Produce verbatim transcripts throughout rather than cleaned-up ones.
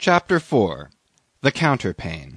Chapter four. The Counterpane.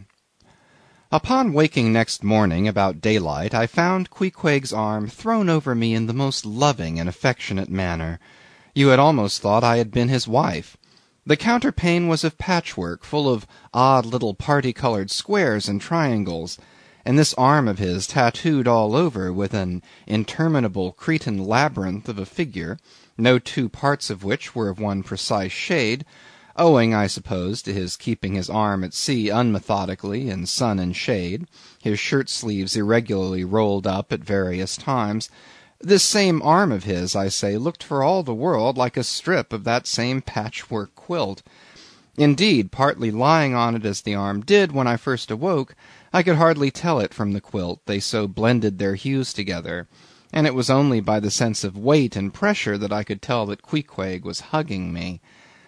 Upon waking next morning about daylight, I found Queequeg's arm thrown over me in the most loving and affectionate manner. You had almost thought I had been his wife. The counterpane was of patchwork, full of odd little party-coloured squares and triangles, and this arm of his tattooed all over with an interminable Cretan labyrinth of a figure, no two parts of which were of one precise shade, owing, I suppose, to his keeping his arm at sea unmethodically in sun and shade, his shirt-sleeves irregularly rolled up at various times. This same arm of his, I say, looked for all the world like a strip of that same patchwork quilt. Indeed, partly lying on it as the arm did when I first awoke, I could hardly tell it from the quilt, they so blended their hues together, and it was only by the sense of weight and pressure that I could tell that Queequeg was hugging me.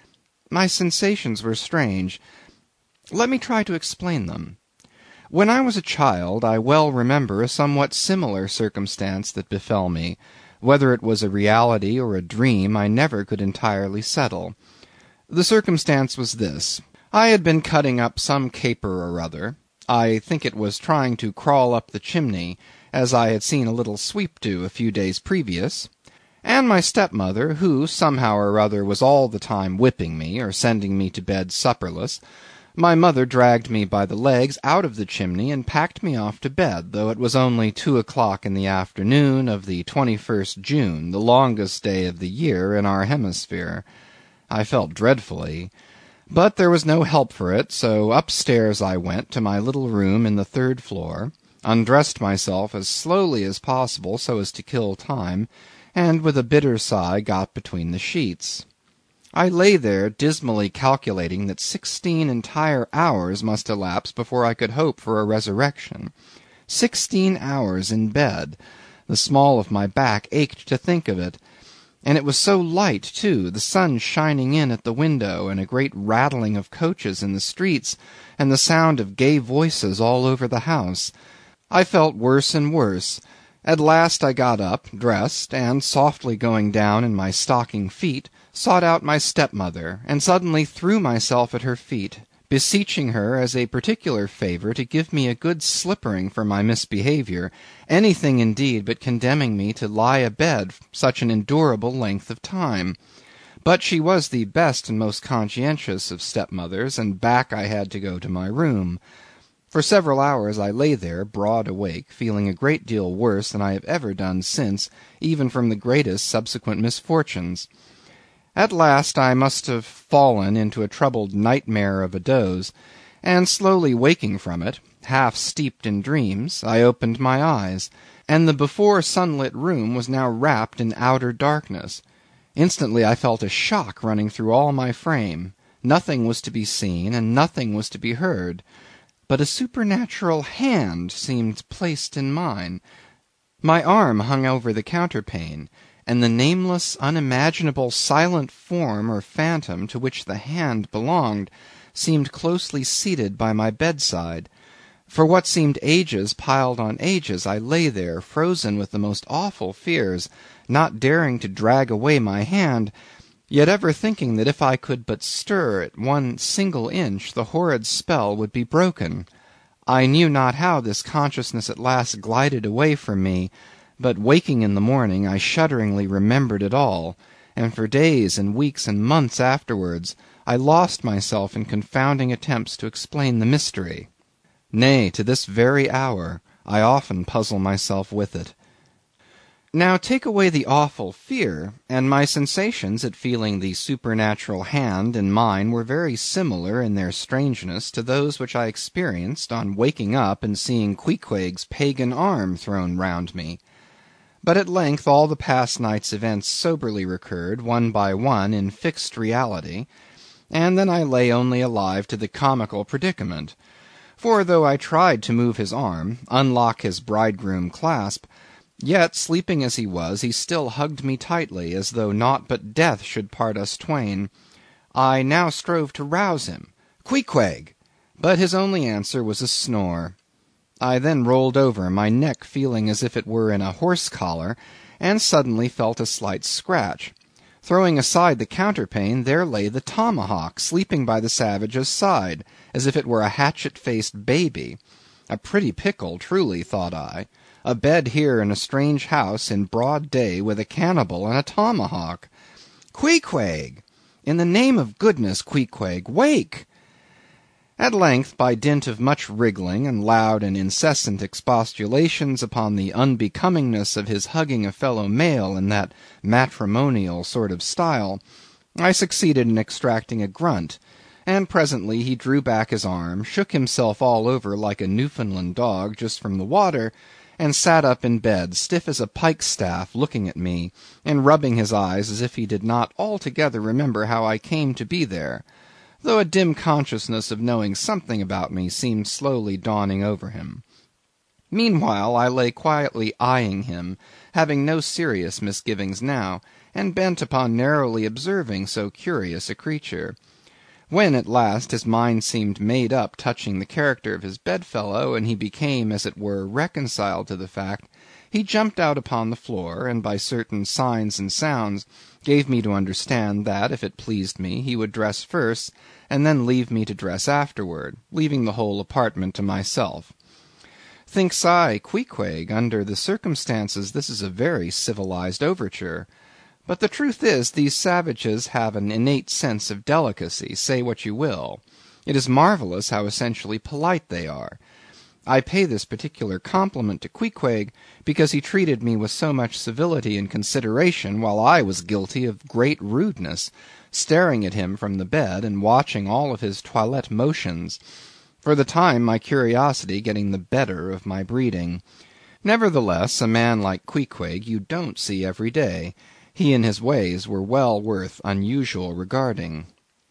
My sensations were strange. Let me try to explain them. When I was a child, I well remember a somewhat similar circumstance that befell me. Whether it was a reality or a dream, I never could entirely settle. The circumstance was this. I had been cutting up some caper or other. I think it was trying to crawl up the chimney, as I had seen a little sweep do a few days previous. And my stepmother, who, somehow or other, was all the time whipping me, or sending me to bed supperless, my mother dragged me by the legs out of the chimney and packed me off to bed, though it was only two o'clock in the afternoon of the twenty-first June, the longest day of the year in our hemisphere. I felt dreadfully, but there was no help for it, so upstairs I went to my little room in the third floor, undressed myself as slowly as possible so as to kill time, and with a bitter sigh got between the sheets. I lay there dismally calculating that sixteen entire hours must elapse before I could hope for a resurrection. Sixteen hours in bed. The small of my back ached to think of it. And it was so light, too, the sun shining in at the window, and a great rattling of coaches in the streets, and the sound of gay voices all over the house. I felt worse and worse. At last I got up, dressed, and, softly going down in my stocking feet, sought out my stepmother, and suddenly threw myself at her feet, beseeching her as a particular favour to give me a good slippering for my misbehaviour, anything indeed but condemning me to lie abed such an endurable length of time. But she was the best and most conscientious of stepmothers, and back I had to go to my room. For several hours I lay there, broad awake, feeling a great deal worse than I have ever done since, even from the greatest subsequent misfortunes. At last I must have fallen into a troubled nightmare of a doze, and slowly waking from it, half steeped in dreams, I opened my eyes, and the before sunlit room was now wrapped in outer darkness. Instantly I felt a shock running through all my frame. Nothing was to be seen, and nothing was to be heard. But a supernatural hand seemed placed in mine. My arm hung over the counterpane, and the nameless, unimaginable, silent form or phantom to which the hand belonged seemed closely seated by my bedside. For what seemed ages piled on ages, I lay there, frozen with the most awful fears, not daring to drag away my hand, yet ever thinking that if I could but stir it one single inch the horrid spell would be broken. I knew not how this consciousness at last glided away from me, but waking in the morning I shudderingly remembered it all, and for days and weeks and months afterwards I lost myself in confounding attempts to explain the mystery. Nay, to this very hour I often puzzle myself with it. Now take away the awful fear, and my sensations at feeling the supernatural hand in mine were very similar in their strangeness to those which I experienced on waking up and seeing Queequeg's pagan arm thrown round me. But at length all the past night's events soberly recurred, one by one, in fixed reality, and then I lay only alive to the comical predicament. For though I tried to move his arm, unlock his bridegroom clasp, yet, sleeping as he was, he still hugged me tightly, as though naught but death should part us twain. I now strove to rouse him. "Queequeg!" But his only answer was a snore. I then rolled over, my neck feeling as if it were in a horse collar, and suddenly felt a slight scratch. Throwing aside the counterpane, there lay the tomahawk, sleeping by the savage's side, as if it were a hatchet-faced baby. A pretty pickle, truly, thought I. A bed here in a strange house in broad day with a cannibal and a tomahawk. Queequeg! In the name of goodness, Queequeg, wake! At length, by dint of much wriggling and loud and incessant expostulations upon the unbecomingness of his hugging a fellow male in that matrimonial sort of style, I succeeded in extracting a grunt, and presently he drew back his arm, shook himself all over like a Newfoundland dog just from the water, and sat up in bed, stiff as a pike-staff, looking at me, and rubbing his eyes as if he did not altogether remember how I came to be there, though a dim consciousness of knowing something about me seemed slowly dawning over him. Meanwhile I lay quietly eyeing him, having no serious misgivings now, and bent upon narrowly observing so curious a creature. When at last his mind seemed made up touching the character of his bedfellow, and he became, as it were, reconciled to the fact, he jumped out upon the floor, and by certain signs and sounds gave me to understand that, if it pleased me, he would dress first, and then leave me to dress afterward, leaving the whole apartment to myself. Thinks I, Queequeg, under the circumstances this is a very civilized overture. But the truth is, these savages have an innate sense of delicacy, say what you will. It is marvellous how essentially polite they are. I pay this particular compliment to Queequeg because he treated me with so much civility and consideration while I was guilty of great rudeness, staring at him from the bed and watching all of his toilette motions, for the time my curiosity getting the better of my breeding. Nevertheless, a man like Queequeg you don't see every day. He and his ways were well worth unusual regarding.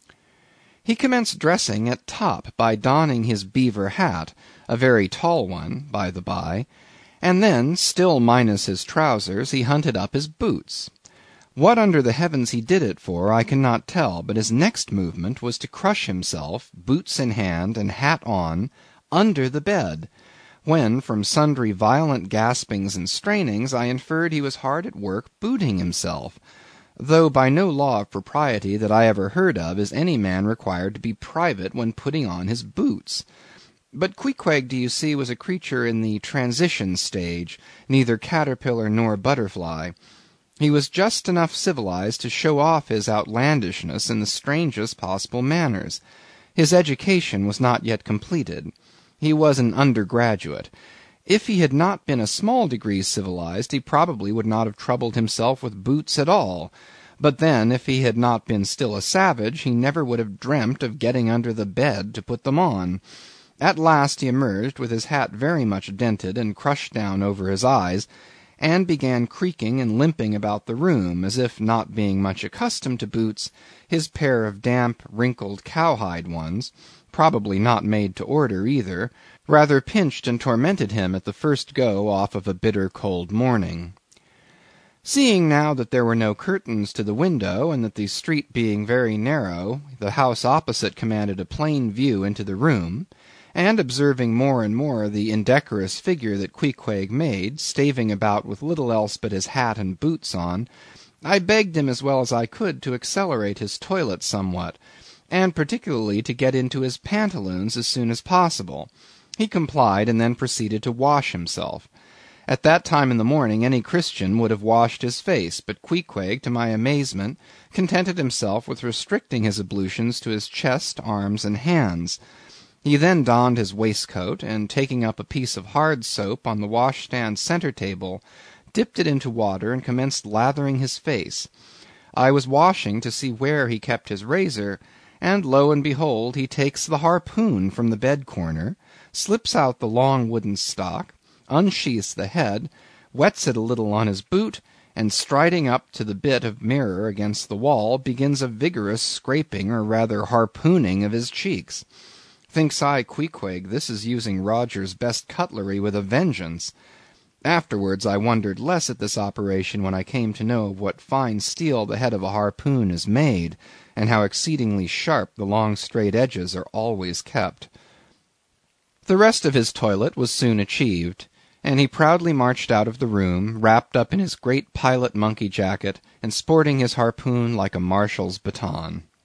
He commenced dressing at top by donning his beaver hat, a very tall one, by the by, and then, still minus his trousers, he hunted up his boots. What under the heavens he did it for I cannot tell, but his next movement was to crush himself, boots in hand and hat on, under the bed, when, from sundry violent gaspings and strainings, I inferred he was hard at work booting himself, though by no law of propriety that I ever heard of is any man required to be private when putting on his boots. But Queequeg, do you see, was a creature in the transition stage, neither caterpillar nor butterfly. He was just enough civilized to show off his outlandishness in the strangest possible manners. His education was not yet completed. He was an undergraduate. If he had not been a small degree civilized, he probably would not have troubled himself with boots at all. But then, if he had not been still a savage, he never would have dreamt of getting under the bed to put them on. At last he emerged with his hat very much dented and crushed down over his eyes, and began creaking and limping about the room, as if, not being much accustomed to boots, his pair of damp, wrinkled, cowhide ones, probably not made to order either, rather pinched and tormented him at the first go off of a bitter cold morning. Seeing now that there were no curtains to the window, and that the street being very narrow, the house opposite commanded a plain view into the room, and observing more and more the indecorous figure that Queequeg made, staving about with little else but his hat and boots on, I begged him as well as I could to accelerate his toilet somewhat, and particularly to get into his pantaloons as soon as possible. He complied, and then proceeded to wash himself. At that time in the morning any Christian would have washed his face, but Queequeg, to my amazement, contented himself with restricting his ablutions to his chest, arms, and hands. He then donned his waistcoat, and taking up a piece of hard soap on the washstand centre table, dipped it into water and commenced lathering his face. I was washing to see where he kept his razor, and lo and behold he takes the harpoon from the bed corner, slips out the long wooden stock, unsheaths the head, wets it a little on his boot, and striding up to the bit of mirror against the wall, begins a vigorous scraping, or rather harpooning, of his cheeks. Thinks I, Queequeg, this is using Roger's best cutlery with a vengeance. Afterwards I wondered less at this operation when I came to know of what fine steel the head of a harpoon is made, and how exceedingly sharp the long straight edges are always kept. The rest of his toilet was soon achieved. and he proudly marched out of the room, wrapped up in his great pilot monkey jacket, and sporting his harpoon like a marshal's baton.